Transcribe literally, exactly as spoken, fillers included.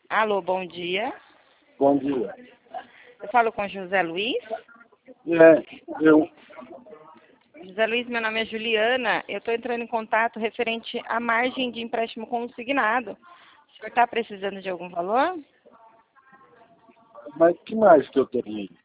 Alô, bom dia. Bom dia. Eu falo com José Luiz. É, eu. José Luiz, meu nome é Juliana. Eu estou entrando em contato referente à margem de empréstimo consignado. O senhor está precisando de algum valor? Mas que mais que eu teria?